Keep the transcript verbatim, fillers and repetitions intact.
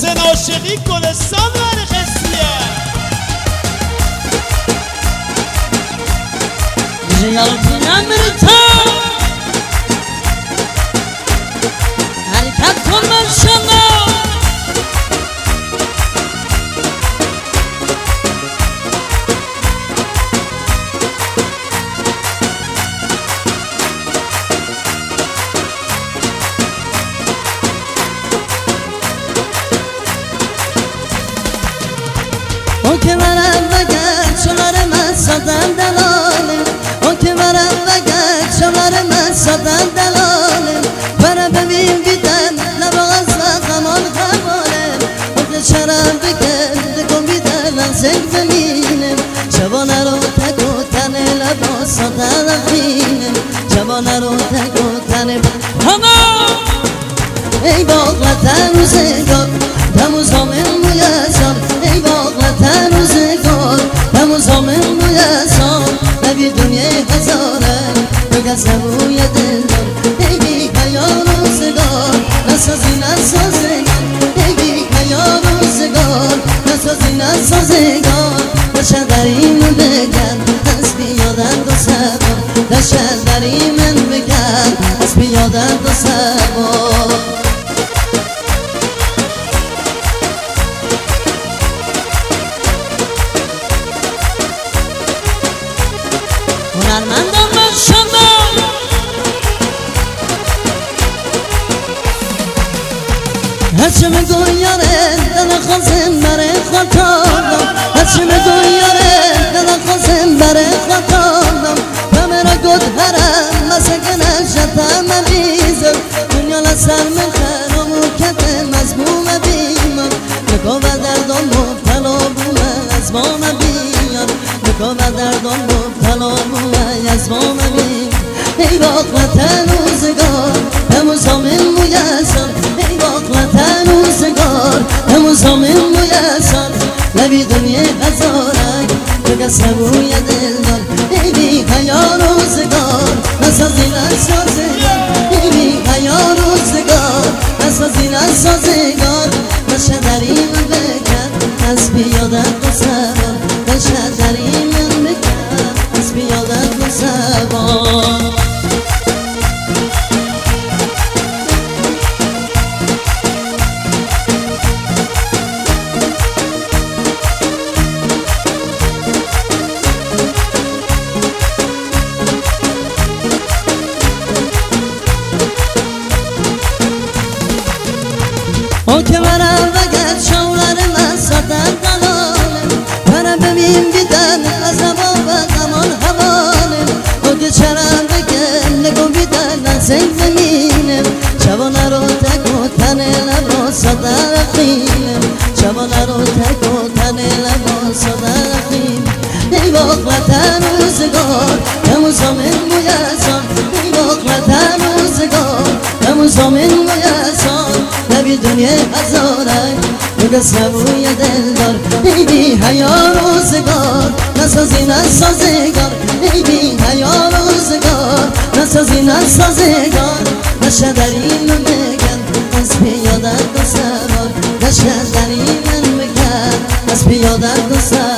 حسین عاشقی گلستان ورخستیه جیال پینم برتا حرکت کن ماشاءالله اون که برم بگرد شماره من سادم دلاله اون که برم بگرد شماره من سادم دلاله برم ببین بیدن لباغ زخمان خماله اون که شرم بگرد دکن بیدن لنزک بمینم شبانه رو تک و تنه لباس سادم بینم شبانه رو تک و تنه ای باغلتن روزگار دمو زامن مویزم ای باغلتن روزگار دمو زامن مویزم نبی دنیای هزاره بگذه بوی دلدار ای بی حیا روزگار نسازی نسازگار ای بی حیا روزگار نسازی نسازگار دشت دریمون بگن از بیادن دو سبا دشت دریمون بگن از بیادن دو سبا هنرمندم ماشاءالله هرچه میگوی یاره دل خواستم برای خاطرم هرچه میگوی یاره دل خواستم برای خاطرم همه را گد هرم مسکن شدم مریضم دنیا لسر من خرم و کت مزموم بیمم نگاه و دردان مبتلا بومه از ما بیار نگاه و دردان مبتلا بومه از ما بیم ای باغلتن روزگار همو زامن مویزم ای باغلتن روزگار همو زامن مویزم نبی دنیا هزارک بگذه بوی دلدار ای بی حیا روزگار نسازی نسازگار ای بی حیا روزگار نسازی نسازگار نشه دریم بکن از بیادت و سبا نشه دریم بکن از بیادت و سبا اون که برم بگرد شماره من سادن دلالم برم ببین بیدن از نبا و زمان حوالم اون که چرم بگرد نگو بیدن نزنگ بمینم شبانه رو تک و تنه لبا سادن رخینم شبانه رو تک و تنه لبا سادن رخینم ای باغلتن روزگار همو زامن مویزم ای باغلتن روزگار همو زامن مویزم نبی دنیا هزاره بگذه بوی دلدار ای بی حیا روزگار نسازی نسازگار ای بی حیا روزگار نسازی نسازگار نشه دریمون بگن از بیادت دو سوار نشه دریمون بگن از بیادت دو سوار